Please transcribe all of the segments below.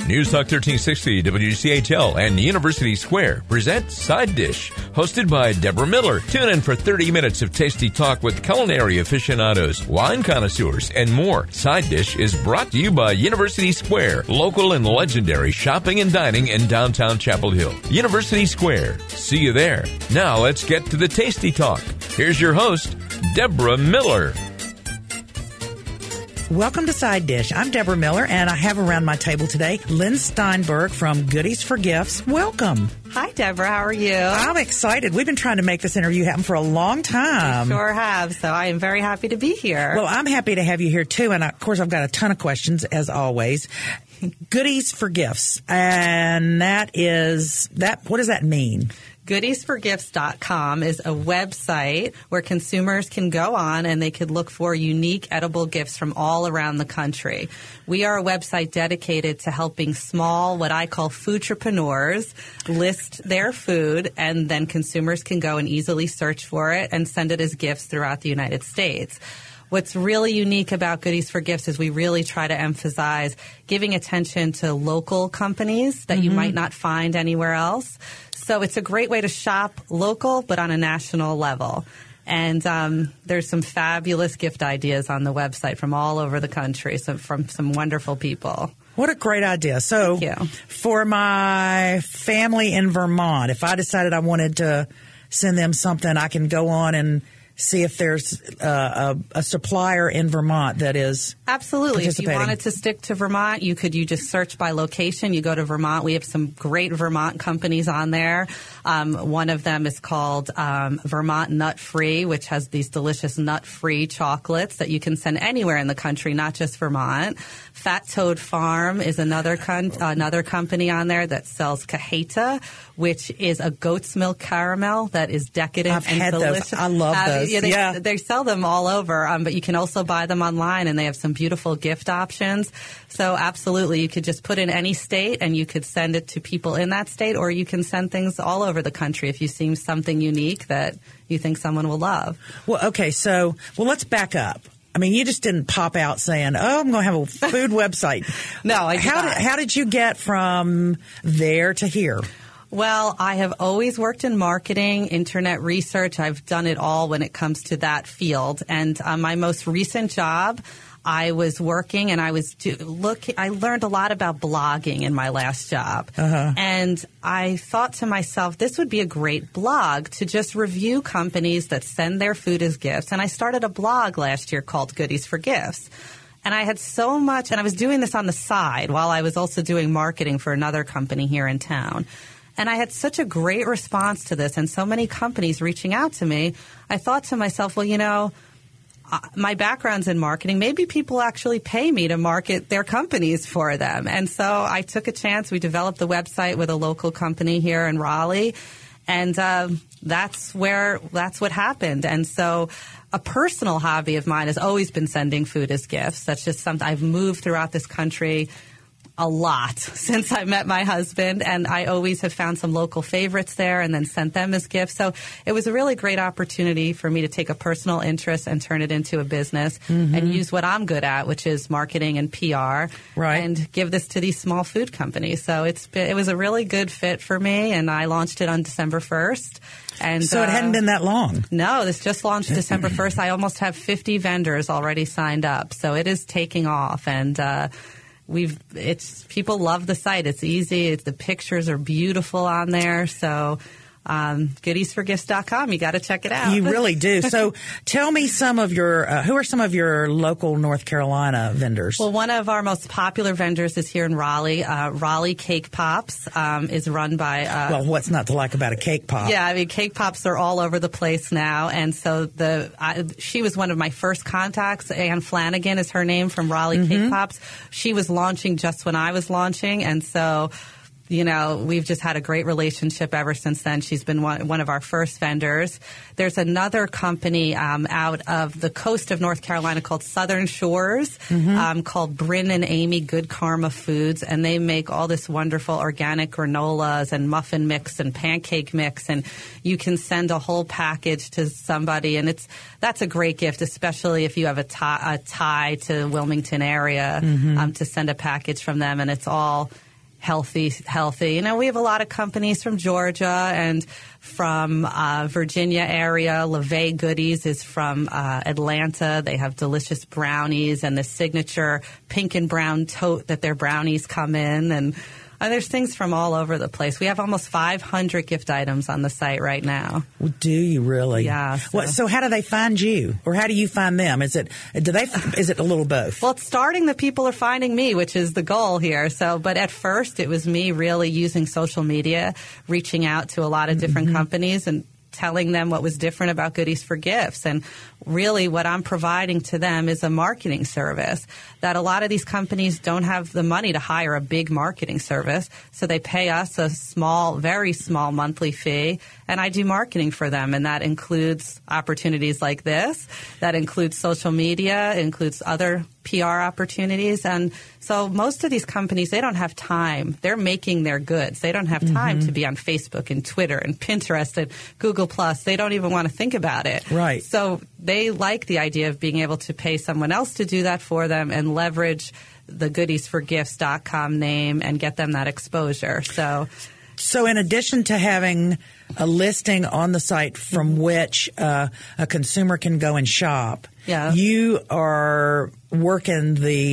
News Talk 1360, WCHL, and University Square present Side Dish, hosted by Deborah Miller. Tune in for 30 minutes of tasty talk with culinary aficionados, wine connoisseurs, and more. Side Dish is brought to you by University Square, local and legendary shopping and dining in downtown Chapel Hill. University Square. See you there. Now let's get to the tasty talk. Here's your host, Deborah Miller. Welcome to Side Dish. I'm Deborah Miller, and I have around my table today Lynn Steinberg from Goodies for Gifts. Welcome. Hi, Deborah. How are you? I'm excited. We've been trying to make this interview happen for a long time. We sure have, so I am very happy to be here. Well, I'm happy to have you here, too, and of course, I've got a ton of questions, as always. Goodies for Gifts, and what does that mean? Goodiesforgifts.com is a website where consumers can go on and they could look for unique edible gifts from all around the country. We are a website dedicated to helping small, what I call foodtrepreneurs, list their food, and then consumers can go and easily search for it and send it as gifts throughout the United States. What's really unique about Goodies for Gifts is we really try to emphasize giving attention to local companies that you might not find anywhere else. So it's a great way to shop local, but on a national level. And there's some fabulous gift ideas on the website from all over the country, from some wonderful people. What a great idea. So for my family in Vermont, if I decided I wanted to send them something, I can go on and see if there's a supplier in Vermont that is absolutely. If you wanted to stick to Vermont, you just search by location. You go to Vermont. We have some great Vermont companies on there. One of them is called Vermont Nut Free, which has these delicious nut-free chocolates that you can send anywhere in the country, not just Vermont. Fat Toad Farm is another company on there that sells Cajeta, which is a goat's milk caramel that is decadent I've and had delicious. Those. I love those. They sell them all over, but you can also buy them online, and they have some beautiful gift options. So absolutely, you could just put in any state, and you could send it to people in that state, or you can send things all over the country if you see something unique that you think someone will love. Well, okay, let's back up. I mean, you just didn't pop out saying, I'm going to have a food website. No, I did not. How did you get from there to here? Well, I have always worked in marketing, internet research. I've done it all when it comes to that field. And my most recent job, I was working and I learned a lot about blogging in my last job. And I thought to myself, this would be a great blog to just review companies that send their food as gifts. And I started a blog last year called Goodies for Gifts. And I had so much, and I was doing this on the side while I was also doing marketing for another company here in town. And I had such a great response to this and so many companies reaching out to me. I thought to myself, well, my background's in marketing. Maybe people actually pay me to market their companies for them. And so I took a chance. We developed the website with a local company here in Raleigh. And that's what happened. And so a personal hobby of mine has always been sending food as gifts. That's just something I've moved throughout this country a lot since I met my husband, and I always have found some local favorites there and then sent them as gifts. So it was a really great opportunity for me to take a personal interest and turn it into a business and use what I'm good at, which is marketing and PR, and give this to these small food companies. So it was a really good fit for me, and I launched it on December 1st. And so it hadn't been that long. No, this just launched December 1st. I almost have 50 vendors already signed up. So it is taking off, and people love the site. It's easy. The pictures are beautiful on there. So goodiesforgifts.com. You got to check it out. You really do. So tell me who are some of your local North Carolina vendors? Well, one of our most popular vendors is here in Raleigh. Raleigh Cake Pops is run by... well, what's not to like about a cake pop? Yeah, I mean, cake pops are all over the place now. And so she was one of my first contacts. Ann Flanagan is her name, from Raleigh Cake Pops. She was launching just when I was launching. And so... we've just had a great relationship ever since then. She's been one of our first vendors. There's another company out of the coast of North Carolina called Southern Shores, called Bryn and Amy Good Karma Foods, and they make all this wonderful organic granolas and muffin mix and pancake mix, and you can send a whole package to somebody, and that's a great gift, especially if you have a tie to Wilmington area, to send a package from them, and it's all healthy. You know, we have a lot of companies from Georgia and from Virginia area. LeVay Goodies is from Atlanta. They have delicious brownies and the signature pink and brown tote that their brownies come in. And there's things from all over the place. We have almost 500 gift items on the site right now. Well, do you really? Yeah. So how do they find you, or how do you find them? Is it a little both? Well, it's starting that people are finding me, which is the goal here. So, but at first, it was me really using social media, reaching out to a lot of different companies and telling them what was different about Goodies for Gifts. And really what I'm providing to them is a marketing service that a lot of these companies don't have the money to hire a big marketing service. So they pay us a small, very small monthly fee, and I do marketing for them. And that includes opportunities like this. That includes social media. It includes other PR opportunities. And so most of these companies, they don't have time. They're making their goods. They don't have time to be on Facebook and Twitter and Pinterest and Google+. They don't even want to think about it. Right. So they like the idea of being able to pay someone else to do that for them and leverage the goodiesforgifts.com name and get them that exposure. So in addition to having a listing on the site from which a consumer can go and shop, you are working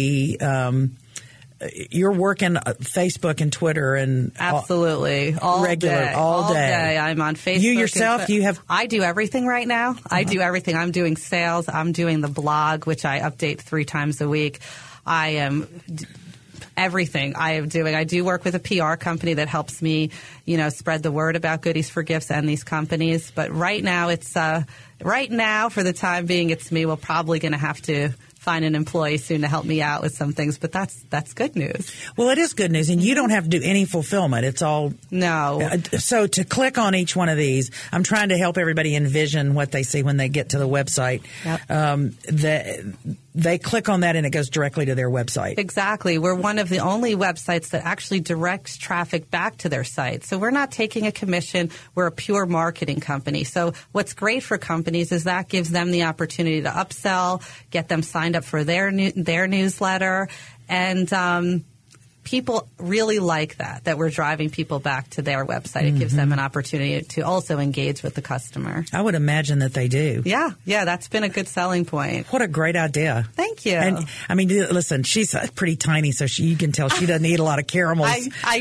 you're working Facebook and Twitter and absolutely all day. I'm on Facebook. You yourself, I do everything right now. I do everything. I'm doing sales. I'm doing the blog, which I update 3 times a week. I am everything I am doing. I do work with a PR company that helps me, spread the word about Goodies for Gifts and these companies. But right now, for the time being, it's me. We're probably going to have to find an employee soon to help me out with some things, but that's good news. Well, it is good news, and you don't have to do any fulfillment. It's all no. So to click on each one of these, I'm trying to help everybody envision what they see when they get to the website. Yep. They click on that and it goes directly to their website. Exactly. We're one of the only websites that actually directs traffic back to their site. So we're not taking a commission. We're a pure marketing company. So what's great for companies is that gives them the opportunity to upsell, get them signed up for their newsletter, and people really like that we're driving people back to their website. It gives them an opportunity to also engage with the customer. I would imagine that they do. Yeah, that's been a good selling point. What a great idea. Thank you. And I mean, listen, she's pretty tiny, so you can tell she doesn't eat a lot of caramels. I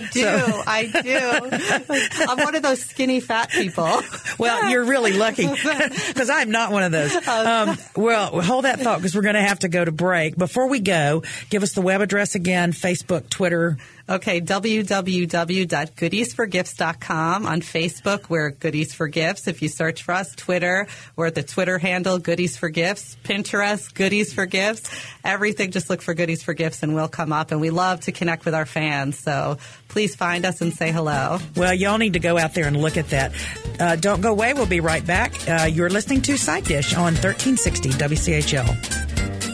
do. I'm one of those skinny fat people. Well, you're really lucky because I'm not one of those. Well, hold that thought because we're going to have to go to break. Before we go, give us the web address again, Facebook, Twitter. Okay, www.goodiesforgifts.com. On Facebook, we're Goodies for Gifts. If you search for us, Twitter, we're at the Twitter handle, Goodies for Gifts. Pinterest, Goodies for Gifts. Everything, just look for Goodies for Gifts and we'll come up. And we love to connect with our fans. So please find us and say hello. Well, y'all need to go out there and look at that. Don't go away. We'll be right back. You're listening to Side Dish on 1360 WCHL.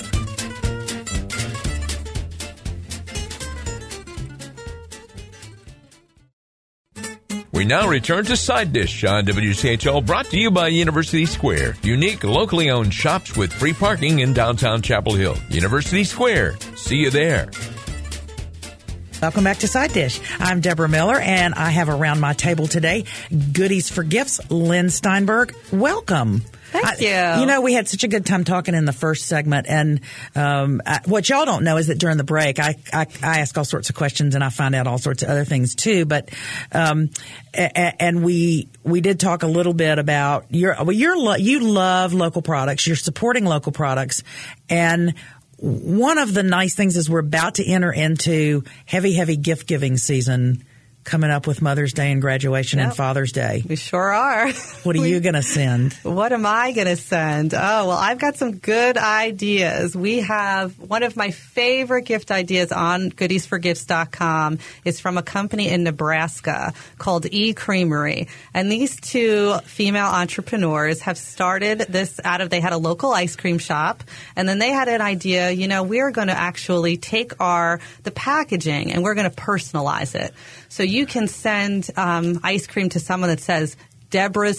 We now return to Side Dish on WCHL, brought to you by University Square. Unique, locally owned shops with free parking in downtown Chapel Hill. University Square. See you there. Welcome back to Side Dish. I'm Deborah Miller, and I have around my table today Goodies for Gifts, Lynn Steinberg. Welcome. Thank you. We had such a good time talking in the first segment, and what y'all don't know is that during the break, I ask all sorts of questions, and I find out all sorts of other things too. But and we did talk a little bit about you love local products, you're supporting local products, and one of the nice things is we're about to enter into heavy gift giving season. Coming up with Mother's Day and graduation and Father's Day. We sure are. What are you going to send? What am I going to send? Oh, well, I've got some good ideas. We have one of my favorite gift ideas on goodiesforgifts.com is from a company in Nebraska called E-Creamery. And these 2 female entrepreneurs have started this they had a local ice cream shop, and then they had an idea, we're going to actually take the packaging and we're going to personalize it. So you can send ice cream to someone that says, Deborah's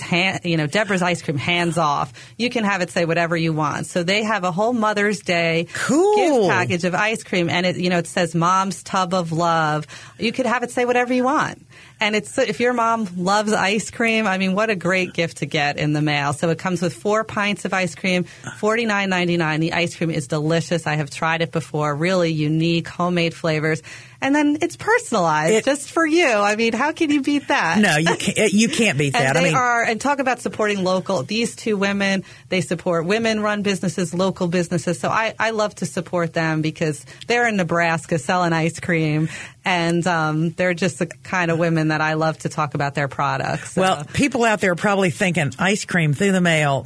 ice cream, hands off. You can have it say whatever you want. So they have a whole Mother's Day gift package of ice cream, and it says Mom's Tub of Love. You could have it say whatever you want. And if your mom loves ice cream, I mean, what a great gift to get in the mail. So it comes with 4 pints of ice cream, $49.99. The ice cream is delicious. I have tried it before. Really unique, homemade flavors. And then it's personalized just for you. I mean, how can you beat that? No, you can't beat that. And talk about supporting local. These two women, they support women-run businesses, local businesses. So I love to support them because they're in Nebraska selling ice cream. And they're just the kind of women that I love to talk about their products. Well, people out there are probably thinking ice cream through the mail.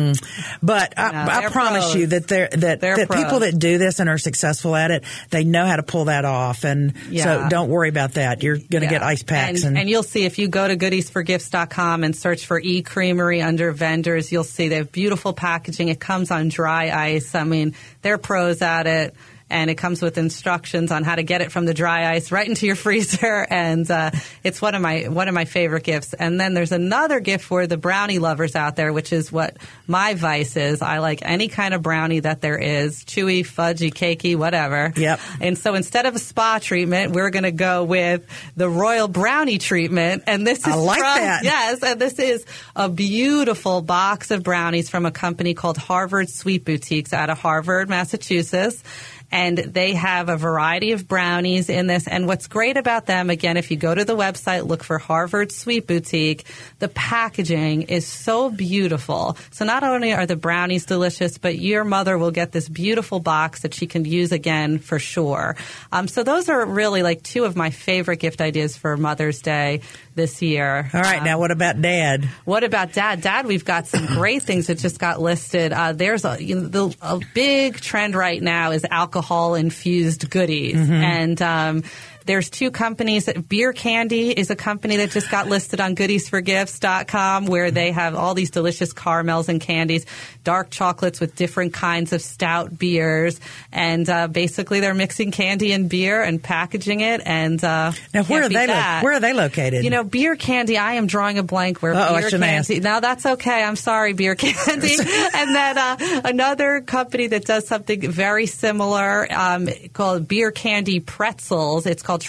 But I promise you that that people that do this and are successful at it, they know how to pull that off. And so don't worry about that. You're going to get ice packs. And you'll see if you go to goodiesforgifts.com and search for eCreamery under vendors, you'll see they have beautiful packaging. It comes on dry ice. I mean, they're pros at it. And it comes with instructions on how to get it from the dry ice right into your freezer, and it's one of my favorite gifts. And then there's another gift for the brownie lovers out there, which is what my vice is. I like any kind of brownie that there is, chewy, fudgy, cakey, whatever. Yep. And so instead of a spa treatment, we're going to go with the Royal Brownie treatment. And this is that. Yes, and this is a beautiful box of brownies from a company called Harvard Sweet Boutiques out of Harvard, Massachusetts. And they have a variety of brownies in this. And what's great about them, again, if you go to the website, look for Harvard Sweet Boutique, the packaging is so beautiful. So not only are the brownies delicious, but your mother will get this beautiful box that she can use again for sure. So those are really like two of my favorite gift ideas for Mother's Day this year. All right. Now, what about Dad? What about Dad? Dad, we've got some great things that just got listed. There's a big trend right now is alcohol-infused goodies. Mm-hmm. And there's two companies. Beer Candy is a company that just got listed on goodiesforgifts.com, where they have all these delicious caramels and candies, dark chocolates with different kinds of stout beers. And basically they're mixing candy and beer and packaging it. And now, where are they located? You know, Beer Candy, I am drawing a blank where Beer Candy. Now, that's okay. I'm sorry, Beer Candy. And then another company that does something very similar called Beer Candy Pretzels. It's called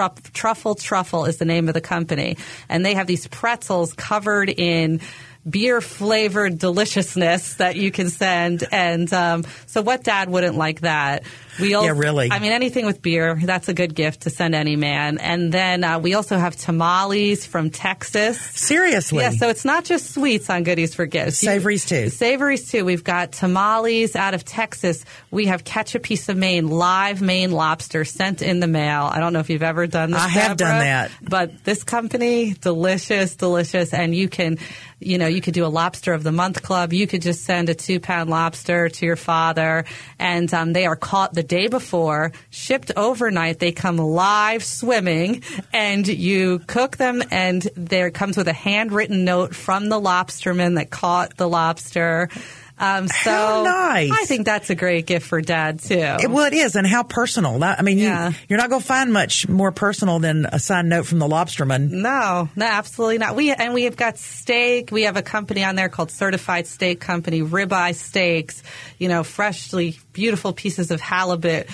Truffle is the name of the company. And they have these pretzels covered in beer-flavored deliciousness that you can send. And so what dad wouldn't like that? Really. I mean, anything with beer, that's a good gift to send any man. And then we also have tamales from Texas. Seriously? Yeah, so it's not just sweets on Goodies for Gifts. Savories, too. Savories, too. We've got tamales out of Texas. We have Catch a Piece of Maine, live Maine lobster sent in the mail. I don't know if you've ever done this, I have done that. But this company, delicious. And you can, you could do a Lobster of the Month club. You could just send a 2-pound lobster to your father. And they are caught the day before, shipped overnight. They come live swimming, and you cook them, and there comes with a handwritten note from the lobsterman that caught the lobster. So how nice. I think that's a great gift for Dad, too. Well, it is, and how personal. I mean, you're not going to find much more personal than a signed note from the lobsterman. No, absolutely not. We have got steak. We have a company on there called Certified Steak Company, ribeye steaks, freshly beautiful pieces of halibut,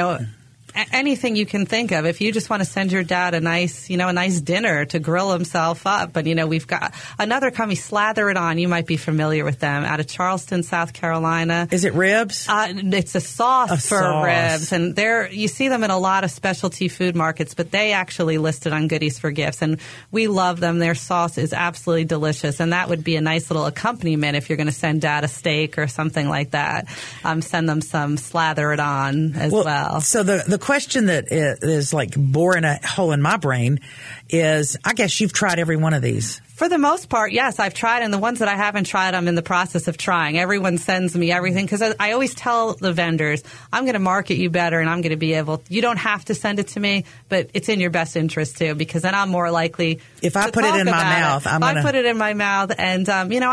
anything you can think of. If you just want to send your dad a nice dinner to grill himself up. But, we've got another company, Slather It On. You might be familiar with them, out of Charleston, South Carolina. Is it ribs? It's a sauce for ribs. And you see them in a lot of specialty food markets, but they actually listed on Goodies for Gifts. And we love them. Their sauce is absolutely delicious. And that would be a nice little accompaniment if you're going to send Dad a steak or something like that. Send them some Slather It On as well. So the question that is like boring a hole in my brain is, I guess you've tried every one of these. For the most part, yes, I've tried. And the ones that I haven't tried, I'm in the process of trying. Everyone sends me everything because I always tell the vendors, I'm going to market you better, and I'm going to be you don't have to send it to me, but it's in your best interest too, because then I'm more likely if I put it in my mouth, I put it in my mouth. And,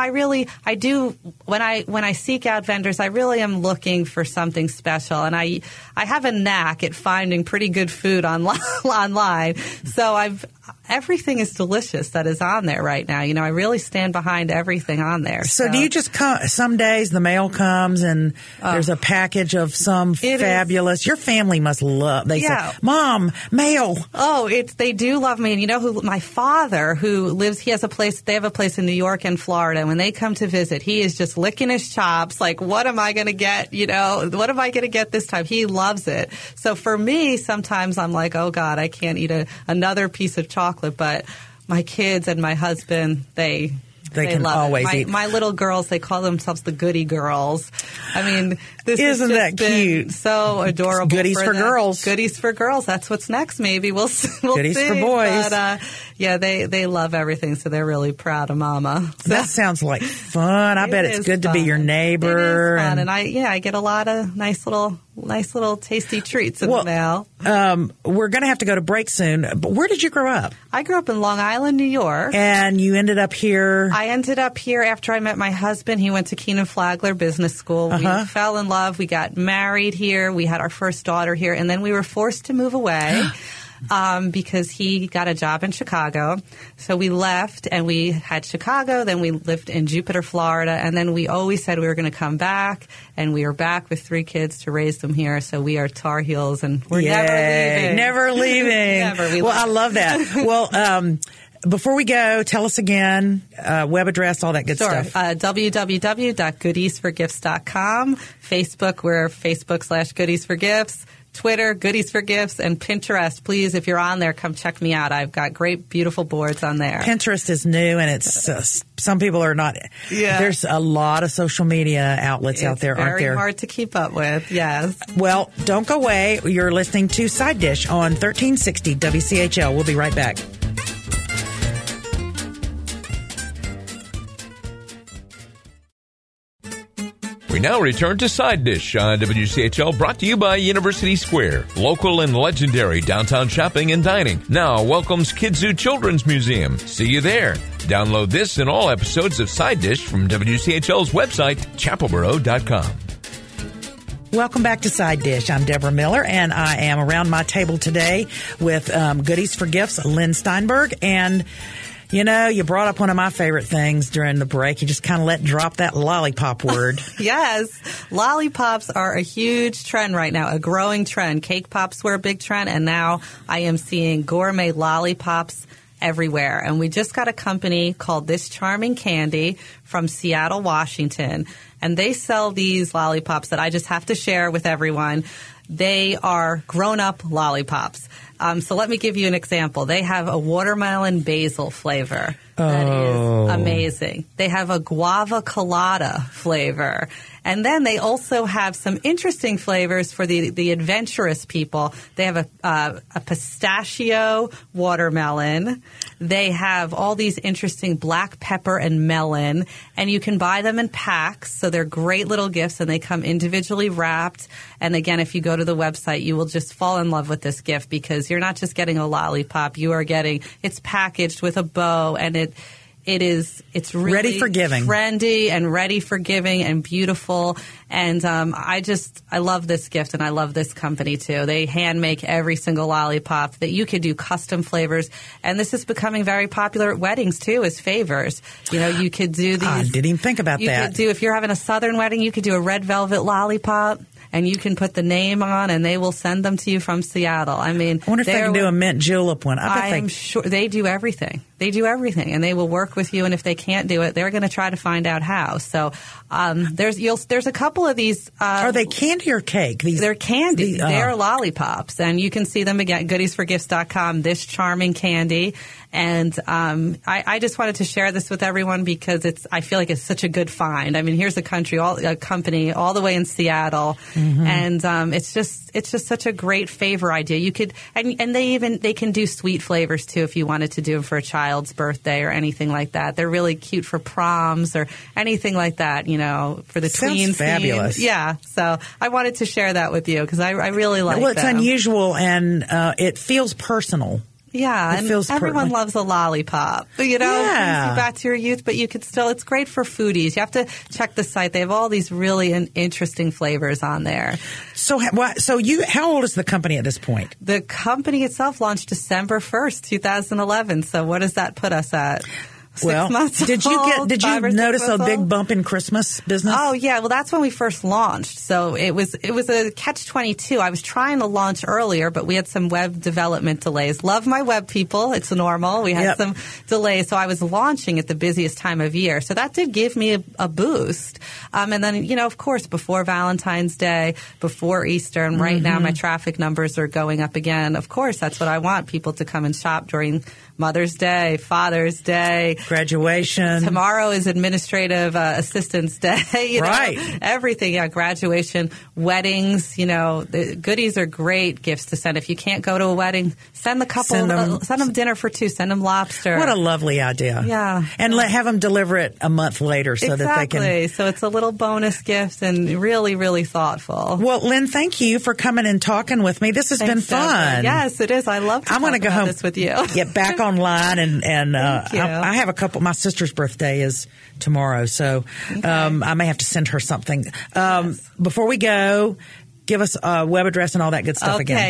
I do, when I seek out vendors, I really am looking for something special. And I have a knack at finding pretty good food online. So everything is delicious that is on there right now. I really stand behind everything on there. So do you just come, some days the mail comes and there's a package of some fabulous, your family must love, they say, Mom, mail. Oh, they do love me. And my father who lives, they have a place in New York and Florida. When they come to visit, he is just licking his chops. Like, what am I going to get? What am I going to get this time? He loves it. So for me, sometimes I'm like, oh God, I can't eat another piece of chocolate. But my kids and my husband, they can love always it. eat. My little girls, they call themselves the Goody Girls. I mean, this isn't that cute? So adorable. Goodies for girls. Goodies for girls. That's what's next. Maybe we'll Goodies see. for boys. But they love everything, so they're really proud of Mama. So, that sounds like fun. I bet it's good to be your neighbor. It is fun, and I get a lot of nice little tasty treats in the mail. We're going to have to go to break soon. But where did you grow up? I grew up in Long Island, New York. And you ended up here? I ended up here after I met my husband. He went to Keenan Flagler Business School. We fell in love. We got married here. We had our first daughter here. And then we were forced to move away. Because he got a job in Chicago. So we left and we had Chicago, then we lived in Jupiter, Florida, and then we always said we were going to come back, and we are back with 3 kids to raise them here. So we are Tar Heels, and we're never leaving. Never. Well, I love that. Well, before we go, tell us again, web address, all that good stuff. www.goodiesforgifts.com. Facebook, we're Facebook/goodiesforgifts. Twitter, Goodies for Gifts, and Pinterest. Please, if you're on there, come check me out. I've got great, beautiful boards on there. Pinterest is new, and it's some people are not. Yeah. There's a lot of social media outlets out there, aren't there? Very hard to keep up with, yes. Well, don't go away. You're listening to Side Dish on 1360 WCHL. We'll be right back. We now return to Side Dish on WCHL, brought to you by University Square, local and legendary downtown shopping and dining. Now welcomes Kidzu Children's Museum. See you there. Download this and all episodes of Side Dish from WCHL's website, chapelboro.com. Welcome back to Side Dish. I'm Deborah Miller, and I am around my table today with Goodies for Gifts, Lynn Steinberg, and you brought up one of my favorite things during the break. You just kind of let drop that lollipop word. Yes. Lollipops are a huge trend right now, a growing trend. Cake pops were a big trend, and now I am seeing gourmet lollipops everywhere. And we just got a company called This Charming Candy from Seattle, Washington. And they sell these lollipops that I just have to share with everyone. They are grown-up lollipops. So let me give you an example. They have a watermelon basil flavor. That is amazing. They have a guava colada flavor. And then they also have some interesting flavors for the adventurous people. They have a pistachio watermelon. They have all these interesting black pepper and melon. And you can buy them in packs. So they're great little gifts, and they come individually wrapped. And again, if you go to the website, you will just fall in love with this gift, because you're not just getting a lollipop. You are getting, it's packaged with a bow, and it's really ready for giving, trendy and ready for giving and beautiful. And I love this gift, and I love this company too. They hand make every single lollipop that you could do custom flavors, and this is becoming very popular at weddings too as favors. You could do these. I didn't even think about that. You could do, if you're having a Southern wedding, you could do a red velvet lollipop. And you can put the name on, and they will send them to you from Seattle. I mean, I wonder if they can do a mint julep one. I'm sure they do everything. They do everything, and they will work with you. And if they can't do it, they're going to try to find out how. So there's a couple of these. Are they candy or cake? They're candy. They're lollipops, and you can see them again. Goodiesforgifts.com. This charming candy. And I just wanted to share this with everyone, because I feel like it's such a good find. I mean, here's a company all the way in Seattle, and it's just such a great favor idea. You could, and they can do sweet flavors too if you wanted to do them for a child's birthday or anything like that. They're really cute for proms or anything like that. For the tweens. Sounds fabulous. Yeah. So I wanted to share that with you, because I really like. Well, it's them. Unusual, and it feels personal. Yeah, and everyone loves a lollipop. Brings you back to your youth, but you could still, it's great for foodies. You have to check the site. They have all these really interesting flavors on there. So how old is the company at this point? The company itself launched December 1st, 2011. So what does that put us at? 6 months did you notice a big bump in Christmas business? Oh yeah, well that's when we first launched. So it was a catch-22. I was trying to launch earlier, but we had some web development delays. Love my web people. It's normal. We had some delays, so I was launching at the busiest time of year. So that did give me a boost. And then of course before Valentine's Day, before Easter, and right now my traffic numbers are going up again. Of course, that's what I want, people to come and shop during Mother's Day, Father's Day, graduation. Tomorrow is Administrative Assistance Day. Right. Everything. Yeah, graduation, weddings. The goodies are great gifts to send. If you can't go to a wedding, send the couple. Send them dinner for two. Send them lobster. What a lovely idea. Yeah. And have them deliver it a month later so that they can. So it's a little bonus gift and really, really thoughtful. Well, Lynn, thank you for coming and talking with me. This has been fun. Yes, it is. I love to talk about this with you. Get back online and I have a couple. My sister's birthday is tomorrow, so I may have to send her something. Before we go, give us a web address and all that good stuff again. Okay,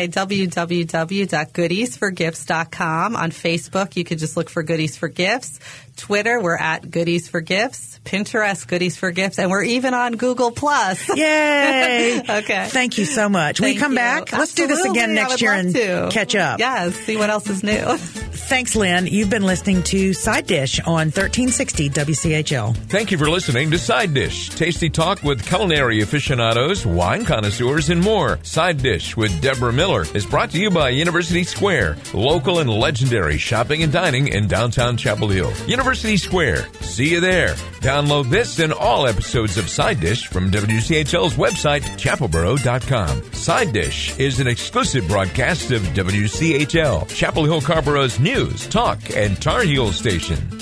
www.goodiesforgifts.com. On Facebook, you could just look for Goodies for Gifts. Twitter, we're at Goodies for Gifts. Pinterest, Goodies for Gifts. And we're even on Google+. Yay! Okay. Thank you so much. Will you come back? Let's do this again next year and catch up. Yes, see what else is new. Thanks, Lynn. You've been listening to Side Dish on 1360 WCHL. Thank you for listening to Side Dish. Tasty talk with culinary aficionados, wine connoisseurs, and more. Side Dish with Deborah Miller is brought to you by University Square, local and legendary shopping and dining in downtown Chapel Hill. University Square. See you there. Download this and all episodes of Side Dish from WCHL's website, chapelboro.com. Side Dish is an exclusive broadcast of WCHL, Chapel Hill Carborough's news, talk, and Tar Heel station.